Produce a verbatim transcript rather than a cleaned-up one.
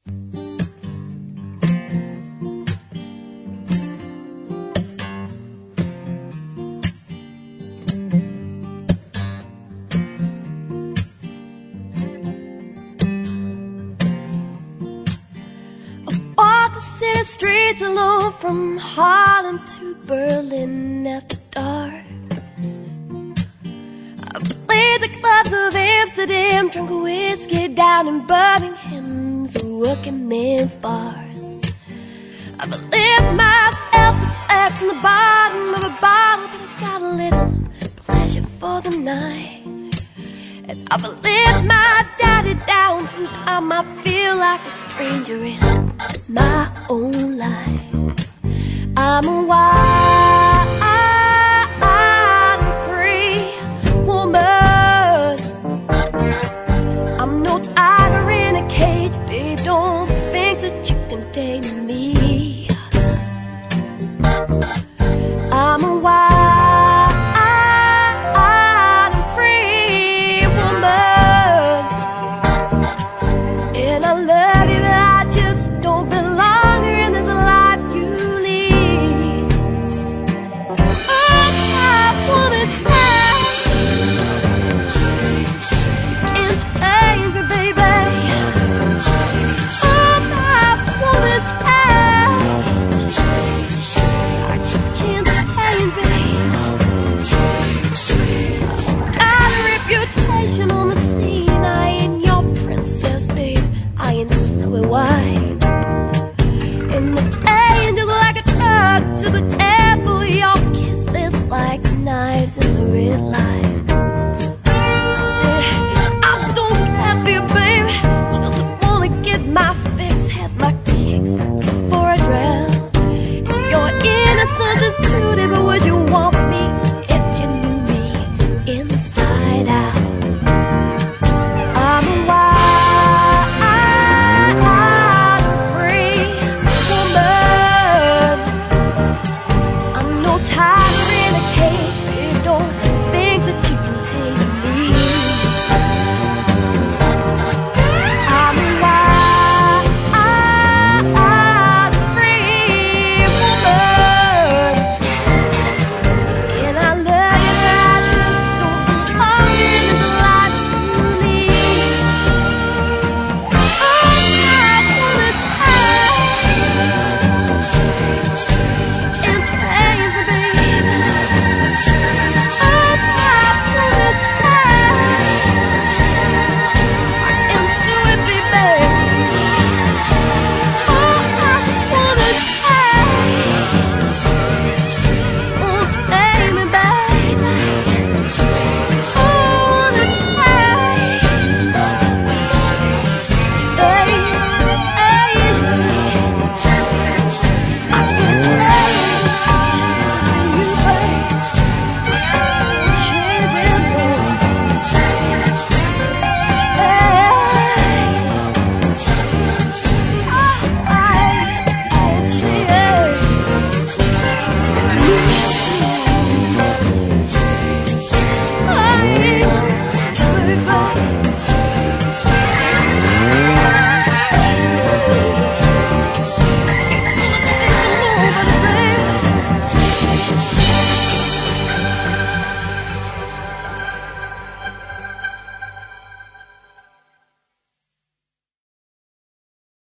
City streets alone from Harlem to Berlin after dark. I played the clubs of Amsterdam, drunk whiskey down in Birmingham, the working man's bars. I've lived myself and slept in the bottom of a bottle, but I got a little pleasure for the night. And I've lived my daddy down. Sometimes I feel like a stranger in my own life. I'm a wild